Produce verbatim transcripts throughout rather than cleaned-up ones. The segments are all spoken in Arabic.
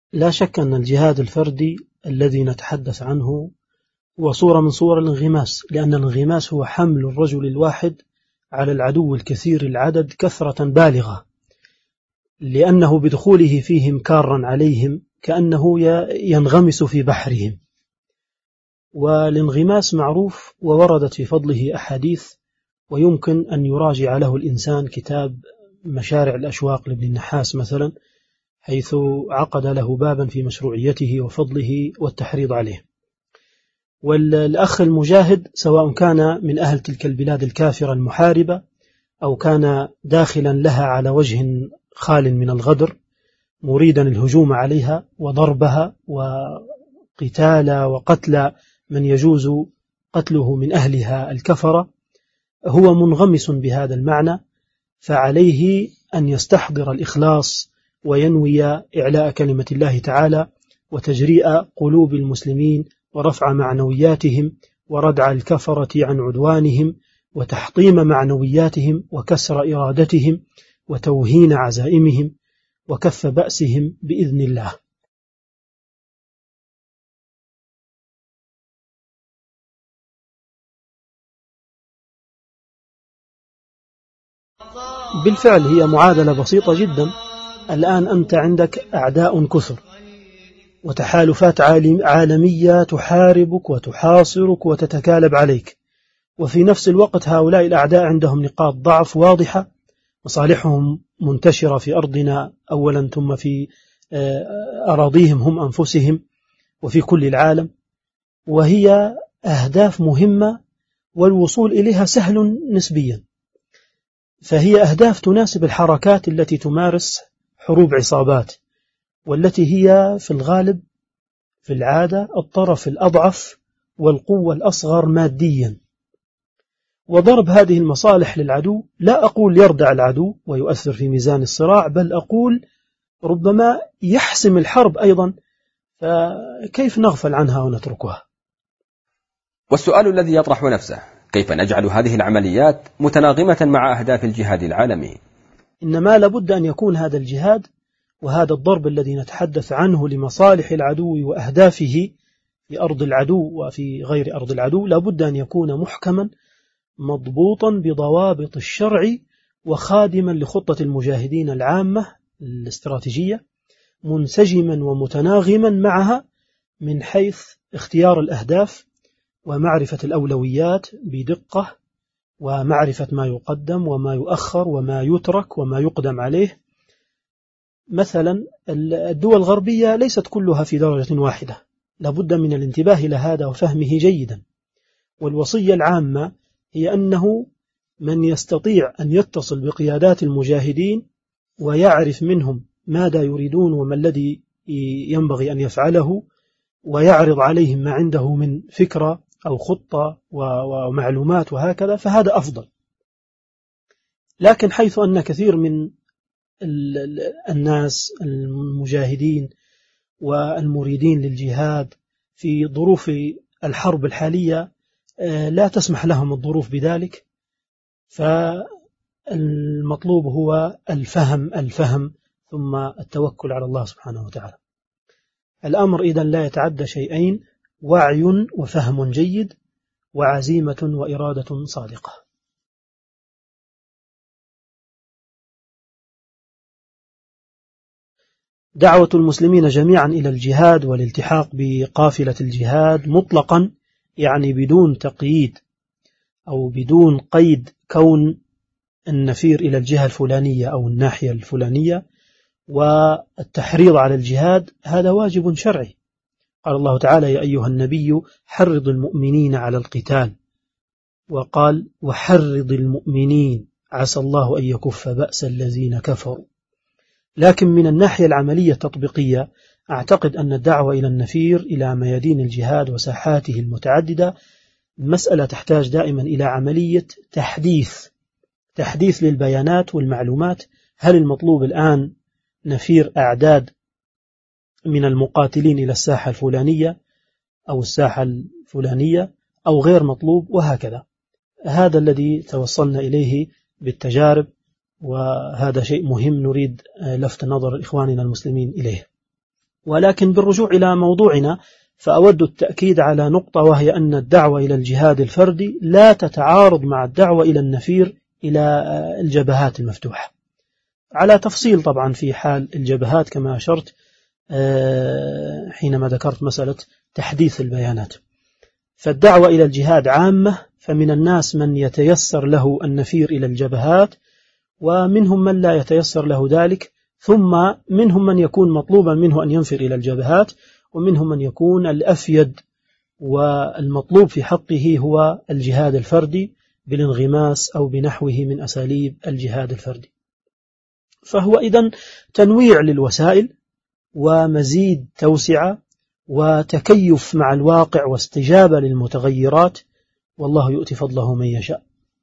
لا شك أن الجهاد الفردي الذي نتحدث عنه هو صورة من صور الانغماس، لأن الانغماس هو حمل الرجل الواحد على العدو الكثير العدد كثرة بالغة، لأنه بدخوله فيهم كارا عليهم كأنه ينغمس في بحرهم. والانغماس معروف ووردت في فضله أحاديث، ويمكن أن يراجع له الإنسان كتاب مشارع الأشواق لابن النحاس مثلا، حيث عقد له بابا في مشروعيته وفضله والتحريض عليه. والأخ المجاهد سواء كان من أهل تلك البلاد الكافرة المحاربة أو كان داخلا لها على وجه خال من الغدر مريدا الهجوم عليها وضربها وقتال وقتل من يجوز قتله من أهلها الكفرة، هو منغمس بهذا المعنى، فعليه أن يستحضر الإخلاص وينوي إعلاء كلمة الله تعالى وتجريء قلوب المسلمين ورفع معنوياتهم وردع الكفرة عن عدوانهم وتحطيم معنوياتهم وكسر إرادتهم وتوهين عزائمهم وكف بأسهم بإذن الله. بالفعل هي معادلة بسيطة جدا. الآن أنت عندك أعداء كثر وتحالفات عالمية تحاربك وتحاصرك وتتكالب عليك، وفي نفس الوقت هؤلاء الأعداء عندهم نقاط ضعف واضحة، مصالحهم منتشرة في أرضنا أولا ثم في أراضيهم هم أنفسهم وفي كل العالم، وهي أهداف مهمة والوصول إليها سهل نسبيا، فهي أهداف تناسب الحركات التي تمارس حروب عصابات، والتي هي في الغالب في العادة الطرف الأضعف والقوة الأصغر ماديا. وضرب هذه المصالح للعدو لا أقول يردع العدو ويؤثر في ميزان الصراع، بل أقول ربما يحسم الحرب أيضا، فكيف نغفل عنها ونتركها؟ والسؤال الذي يطرح نفسه: كيف نجعل هذه العمليات متناغمة مع أهداف الجهاد العالمي؟ إنما لابد أن يكون هذا الجهاد وهذا الضرب الذي نتحدث عنه لمصالح العدو وأهدافه في أرض العدو وفي غير أرض العدو لابد أن يكون محكما مضبوطا بضوابط الشرع وخادما لخطة المجاهدين العامة الاستراتيجية، منسجما ومتناغما معها من حيث اختيار الأهداف ومعرفة الأولويات بدقة ومعرفة ما يقدم وما يؤخر وما يترك وما يقدم عليه. مثلا الدول الغربية ليست كلها في درجة واحدة، لابد من الانتباه إلى هذا وفهمه جيدا. والوصية العامة هي أنه من يستطيع أن يتصل بقيادات المجاهدين ويعرف منهم ماذا يريدون وما الذي ينبغي أن يفعله ويعرض عليهم ما عنده من فكرة أو خطة ومعلومات وهكذا، فهذا أفضل. لكن حيث أن كثير من الناس المجاهدين والمريدين للجهاد في ظروف الحرب الحالية لا تسمح لهم الظروف بذلك، فالمطلوب هو الفهم الفهم ثم التوكل على الله سبحانه وتعالى. الأمر إذن لا يتعدى شيئين: وعي وفهم جيد وعزيمة وإرادة صادقة. دعوة المسلمين جميعا إلى الجهاد والالتحاق بقافلة الجهاد مطلقا، يعني بدون تقييد أو بدون قيد كون النفير إلى الجهة الفلانية أو الناحية الفلانية، والتحريض على الجهاد هذا واجب شرعي. قال الله تعالى: يا أيها النبي حرض المؤمنين على القتال، وقال: وحرض المؤمنين عسى الله أن يكف بأس الذين كفروا. لكن من الناحية العملية التطبيقية أعتقد أن الدعوة إلى النفير إلى ميادين الجهاد وساحاته المتعددة مسألة تحتاج دائما إلى عملية تحديث تحديث للبيانات والمعلومات. هل المطلوب الآن نفير أعداد من المقاتلين إلى الساحة الفلانية أو الساحة الفلانية أو غير مطلوب، وهكذا. هذا الذي توصلنا إليه بالتجارب، وهذا شيء مهم نريد لفت نظر إخواننا المسلمين إليه. ولكن بالرجوع إلى موضوعنا فأود التأكيد على نقطة، وهي أن الدعوة إلى الجهاد الفردي لا تتعارض مع الدعوة إلى النفير إلى الجبهات المفتوحة، على تفصيل طبعا في حال الجبهات كما أشرت حينما ذكرت مسألة تحديث البيانات. فالدعوة إلى الجهاد عامة، فمن الناس من يتيسر له النفير إلى الجبهات، ومنهم من لا يتيسر له ذلك، ثم منهم من يكون مطلوبا منه أن ينفر إلى الجبهات، ومنهم من يكون الأفيد والمطلوب في حقه هو الجهاد الفردي بالانغماس أو بنحوه من أساليب الجهاد الفردي. فهو إذن تنويع للوسائل ومزيد توسعة وتكيف مع الواقع واستجابة للمتغيرات، والله يؤتي فضله من يشاء.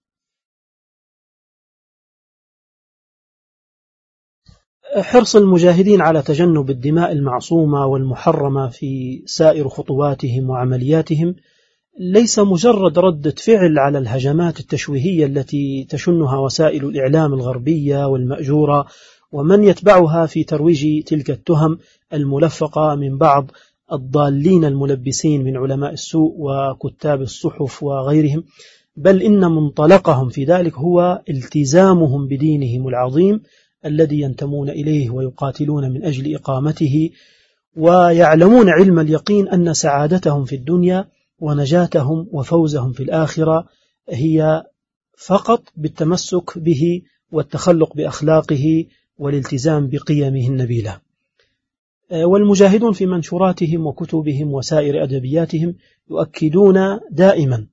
حرص المجاهدين على تجنب الدماء المعصومة والمحرمة في سائر خطواتهم وعملياتهم ليس مجرد ردة فعل على الهجمات التشويهية التي تشنها وسائل الإعلام الغربية والمأجورة ومن يتبعها في ترويج تلك التهم الملفقة من بعض الضالين الملبسين من علماء السوء وكتاب الصحف وغيرهم، بل إن منطلقهم في ذلك هو التزامهم بدينهم العظيم الذي ينتمون إليه ويقاتلون من أجل إقامته، ويعلمون علم اليقين أن سعادتهم في الدنيا ونجاتهم وفوزهم في الآخرة هي فقط بالتمسك به والتخلق بأخلاقه والالتزام بقيمه النبيلة. والمجاهدون في منشوراتهم وكتبهم وسائر أدبياتهم يؤكدون دائما،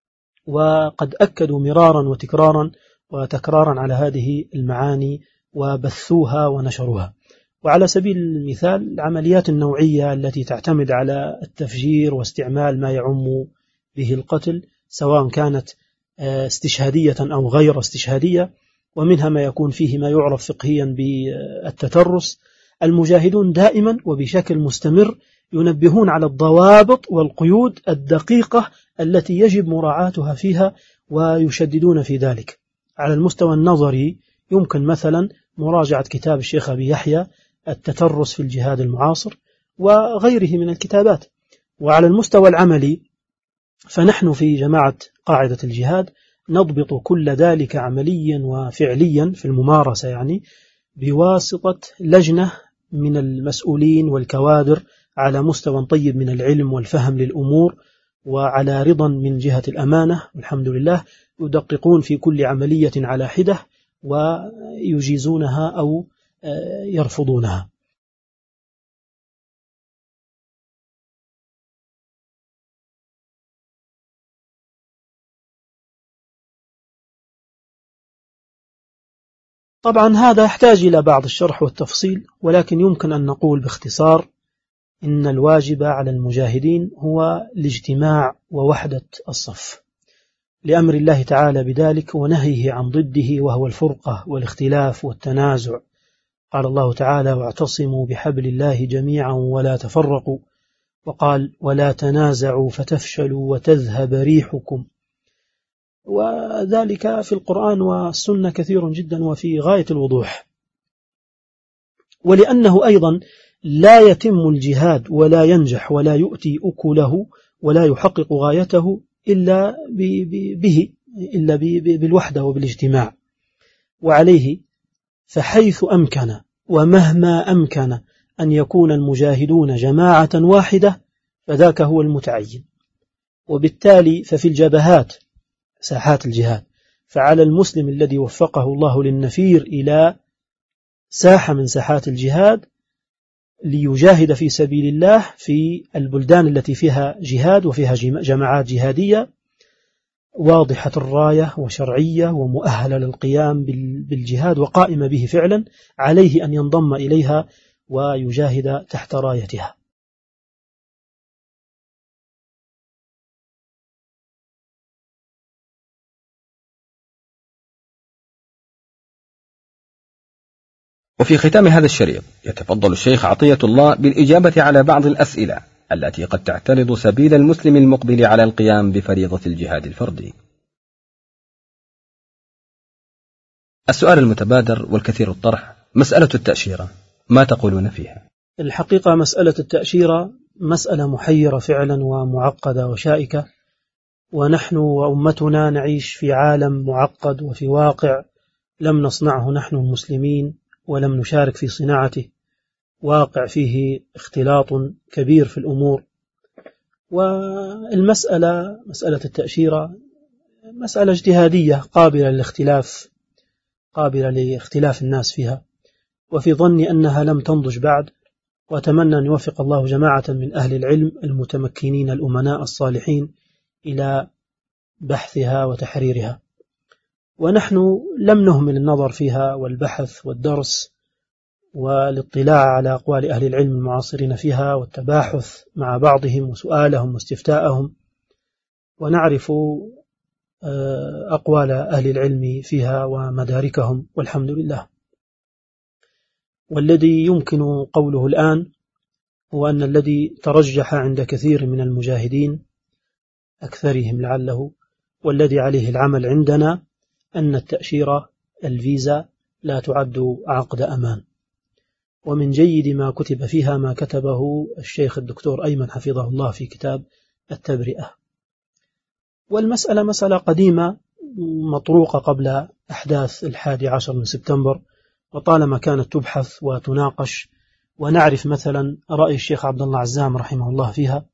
وقد أكدوا مرارا وتكرارا وتكرارا على هذه المعاني وبثوها ونشروها. وعلى سبيل المثال العمليات النوعية التي تعتمد على التفجير واستعمال ما يعم به القتل، سواء كانت استشهادية أو غير استشهادية، ومنها ما يكون فيه ما يعرف فقهيا بالتترس، المجاهدون دائما وبشكل مستمر ينبهون على الضوابط والقيود الدقيقة التي يجب مراعاتها فيها، ويشددون في ذلك. على المستوى النظري يمكن مثلا مراجعة كتاب الشيخ أبي يحيى التترس في الجهاد المعاصر وغيره من الكتابات. وعلى المستوى العملي فنحن في جماعة قاعدة الجهاد نضبط كل ذلك عمليا وفعليا في الممارسة، يعني بواسطة لجنة من المسؤولين والكوادر على مستوى طيب من العلم والفهم للأمور، وعلى رضا من جهة الأمانة والحمد لله، يدققون في كل عملية على حدة ويجيزونها أو يرفضونها. طبعا هذا يحتاج إلى بعض الشرح والتفصيل، ولكن يمكن أن نقول باختصار إن الواجب على المجاهدين هو الاجتماع ووحدة الصف لأمر الله تعالى بذلك ونهيه عن ضده، وهو الفرقة والاختلاف والتنازع. قال الله تعالى: واعتصموا بحبل الله جميعا ولا تفرقوا، وقال: ولا تنازعوا فتفشلوا وتذهب ريحكم. وذلك في القرآن والسنة كثير جدا وفي غاية الوضوح. ولأنه أيضا لا يتم الجهاد ولا ينجح ولا يؤتي أكله ولا يحقق غايته إلا به إلا بالوحدة وبالاجتماع. وعليه فحيث أمكن ومهما أمكن أن يكون المجاهدون جماعة واحدة فذاك هو المتعين. وبالتالي ففي الجبهات ساحات الجهاد فعلى المسلم الذي وفقه الله للنفير إلى ساحة من ساحات الجهاد ليجاهد في سبيل الله في البلدان التي فيها جهاد وفيها جماعات جهادية واضحة الراية وشرعية ومؤهلة للقيام بالجهاد وقائمة به فعلا، عليه أن ينضم إليها ويجاهد تحت رايتها. وفي ختام هذا الشريط يتفضل الشيخ عطية الله بالإجابة على بعض الأسئلة التي قد تعترض سبيل المسلم المقبل على القيام بفريضة الجهاد الفردي. السؤال المتبادر والكثير الطرح: مسألة التأشيرة ما تقولون فيها؟ الحقيقة مسألة التأشيرة مسألة محيرة فعلا ومعقدة وشائكة، ونحن وأمتنا نعيش في عالم معقد وفي واقع لم نصنعه نحن المسلمين ولم نشارك في صناعته، واقع فيه اختلاط كبير في الأمور. والمسألة مسألة التأشيرة مسألة اجتهادية قابلة للاختلاف قابلة لاختلاف الناس فيها، وفي ظني أنها لم تنضج بعد، وأتمنى أن يوفق الله جماعة من أهل العلم المتمكنين الأمناء الصالحين إلى بحثها وتحريرها. ونحن لم نهمل النظر فيها والبحث والدرس والاطلاع على أقوال أهل العلم المعاصرين فيها والتباحث مع بعضهم وسؤالهم واستفتاءهم، ونعرف أقوال أهل العلم فيها ومداركهم والحمد لله. والذي يمكن قوله الآن هو أن الذي ترجح عند كثير من المجاهدين أكثرهم لعله، والذي عليه العمل عندنا، أن التأشيرة الفيزا لا تعد عقد أمان. ومن جيد ما كتب فيها ما كتبه الشيخ الدكتور أيمن حفظه الله في كتاب التبرئة. والمسألة مسألة قديمة مطروقة قبل أحداث الحادي عشر من سبتمبر، وطالما كانت تبحث وتناقش، ونعرف مثلا رأي الشيخ عبد الله عزام رحمه الله فيها،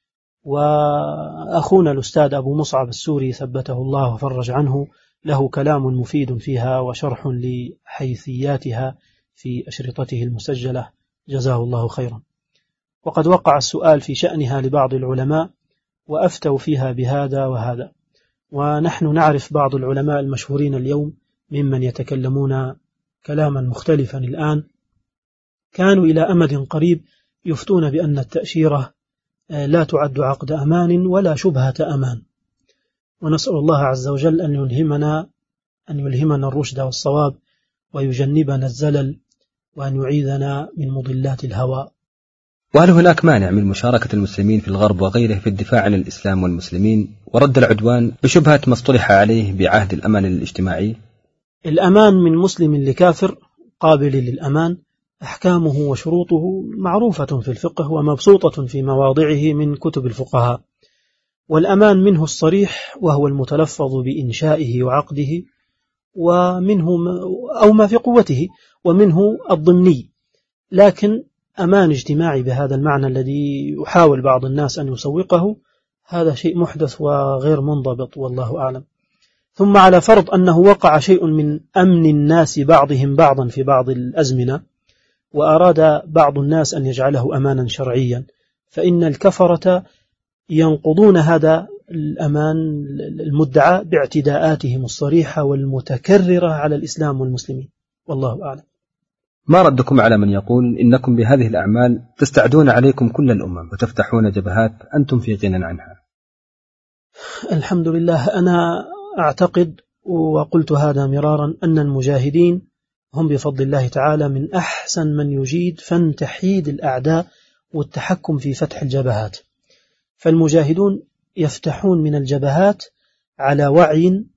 وأخونا الأستاذ أبو مصعب السوري ثبته الله وفرج عنه له كلام مفيد فيها وشرح لحيثياتها في أشرطته المسجلة جزاه الله خيرا. وقد وقع السؤال في شأنها لبعض العلماء وأفتوا فيها بهذا وهذا، ونحن نعرف بعض العلماء المشهورين اليوم ممن يتكلمون كلاما مختلفا الآن كانوا إلى أمد قريب يفتون بأن التأشيرة لا تعد عقد أمان ولا شبهة أمان. ونسأل الله عز وجل أن يلهمنا أن يلهمنا الرشد والصواب، ويجنبنا الزلل، وأن يعيذنا من مضلات الهوى. وهل هناك مانع من مشاركة المسلمين في الغرب وغيره في الدفاع عن الإسلام والمسلمين ورد العدوان بشبهة ما اصطلح عليه بعهد الأمان الاجتماعي؟ الأمان من مسلم لكافر قابل للأمان، أحكامه وشروطه معروفة في الفقه ومبسوطة في مواضعه من كتب الفقهاء. والأمان منه الصريح وهو المتلفظ بإنشائه وعقده، ومنه أو ما في قوته، ومنه الضمني. لكن أمان اجتماعي بهذا المعنى الذي يحاول بعض الناس أن يسوقه، هذا شيء محدث وغير منضبط والله أعلم. ثم على فرض أنه وقع شيء من أمن الناس بعضهم بعضا في بعض الأزمنة، وأراد بعض الناس أن يجعله أمانا شرعيا، فإن الكفرة ينقضون هذا الأمان المدعى باعتداءاتهم الصريحة والمتكررة على الإسلام والمسلمين والله أعلم. ما ردكم على من يقول إنكم بهذه الأعمال تستعدون عليكم كل الأمم وتفتحون جبهات أنتم في غنى عنها؟ الحمد لله، أنا أعتقد وقلت هذا مرارا أن المجاهدين هم بفضل الله تعالى من أحسن من يجيد فن تحييد الأعداء والتحكم في فتح الجبهات. فالمجاهدون يفتحون من الجبهات على وعي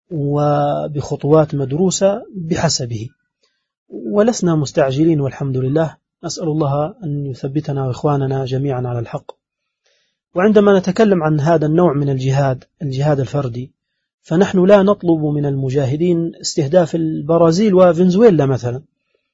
وبخطوات مدروسة بحسبه، ولسنا مستعجلين والحمد لله. نسأل الله أن يثبتنا وإخواننا جميعا على الحق. وعندما نتكلم عن هذا النوع من الجهاد الجهاد الفردي، فنحن لا نطلب من المجاهدين استهداف البرازيل وفنزويلا مثلا،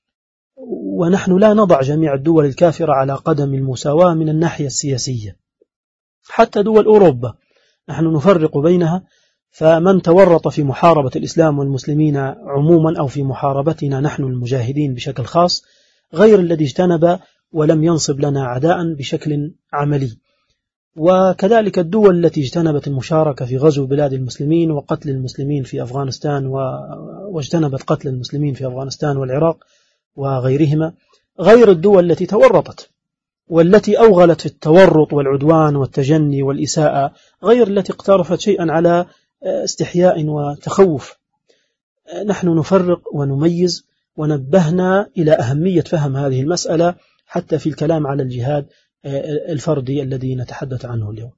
ونحن لا نضع جميع الدول الكافرة على قدم المساواة من الناحية السياسية، حتى دول أوروبا نحن نفرق بينها. فمن تورط في محاربة الإسلام والمسلمين عموما أو في محاربتنا نحن المجاهدين بشكل خاص غير الذي اجتنب ولم ينصب لنا عداء بشكل عملي. وكذلك الدول التي اجتنبت المشاركة في غزو بلاد المسلمين وقتل المسلمين في أفغانستان واجتنبت قتل المسلمين في أفغانستان والعراق وغيرهما، غير الدول التي تورطت والتي أوغلت في التورط والعدوان والتجني والإساءة، غير التي اقترفت شيئا على استحياء وتخوف. نحن نفرق ونميز، ونبهنا إلى أهمية فهم هذه المسألة حتى في الكلام على الجهاد الفردي الذي نتحدث عنه اليوم.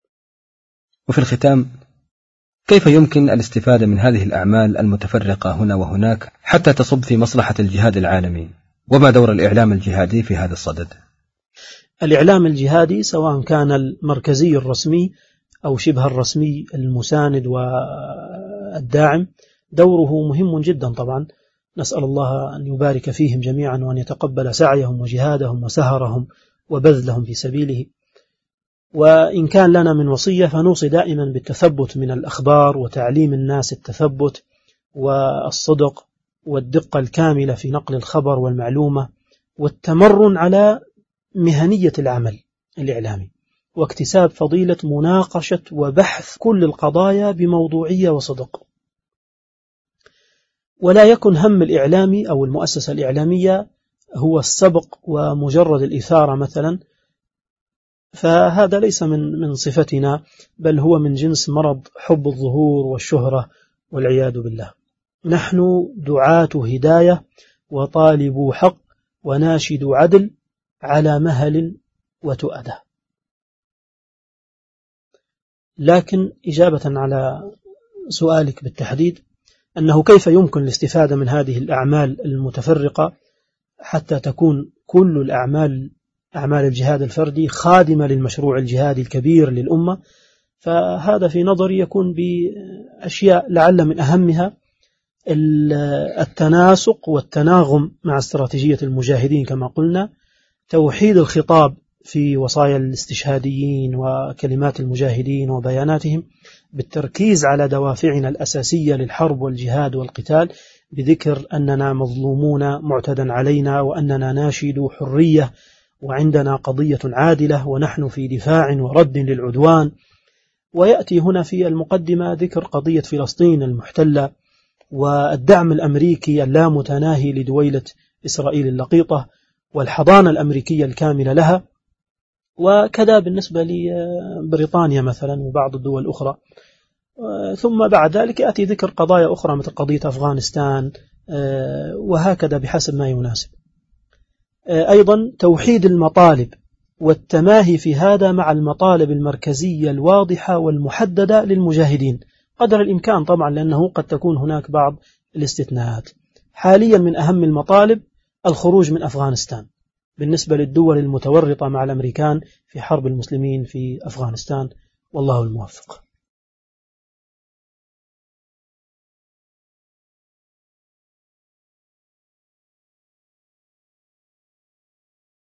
وفي الختام، كيف يمكن الاستفادة من هذه الأعمال المتفرقة هنا وهناك حتى تصب في مصلحة الجهاد العالمي وما دور الإعلام الجهادي في هذا الصدد؟ الإعلام الجهادي سواء كان المركزي الرسمي أو شبه الرسمي المساند والداعم دوره مهم جدا طبعا. نسأل الله أن يبارك فيهم جميعا وأن يتقبل سعيهم وجهادهم وسهرهم وبذلهم في سبيله. وإن كان لنا من وصية فنوصي دائما بالتثبت من الأخبار وتعليم الناس التثبت والصدق والدقة الكاملة في نقل الخبر والمعلومة والتمرن على مهنية العمل الإعلامي واكتساب فضيلة مناقشة وبحث كل القضايا بموضوعية وصدق. ولا يكن هم الإعلامي أو المؤسسة الإعلامية هو السبق ومجرد الإثارة مثلا، فهذا ليس من من صفتنا، بل هو من جنس مرض حب الظهور والشهرة والعياذ بالله. نحن دعاة هداية وطالبوا حق وناشد عدل على مهل وتؤدة. لكن إجابة على سؤالك بالتحديد أنه كيف يمكن الاستفادة من هذه الأعمال المتفرقة حتى تكون كل الأعمال أعمال الجهاد الفردي خادمة للمشروع الجهادي الكبير للأمة، فهذا في نظري يكون بأشياء لعل من أهمها التناسق والتناغم مع استراتيجية المجاهدين كما قلنا، توحيد الخطاب في وصايا الاستشهاديين وكلمات المجاهدين وبياناتهم، بالتركيز على دوافعنا الأساسية للحرب والجهاد والقتال، بذكر أننا مظلومون معتدى علينا وأننا ناشد حرية وعندنا قضية عادلة ونحن في دفاع ورد للعدوان. ويأتي هنا في المقدمة ذكر قضية فلسطين المحتلة والدعم الأمريكي اللامتناهي لدويلة إسرائيل اللقيطة والحضانة الأمريكية الكاملة لها، وكذا بالنسبة لبريطانيا مثلا وبعض الدول الأخرى. ثم بعد ذلك يأتي ذكر قضايا أخرى مثل قضية أفغانستان وهكذا بحسب ما يناسب. أيضا توحيد المطالب والتماهي في هذا مع المطالب المركزية الواضحة والمحددة للمجاهدين قدر الإمكان طبعا، لأنه قد تكون هناك بعض الاستثناءات. حاليا من أهم المطالب الخروج من أفغانستان بالنسبة للدول المتورطة مع الأمريكان في حرب المسلمين في أفغانستان، والله الموفق.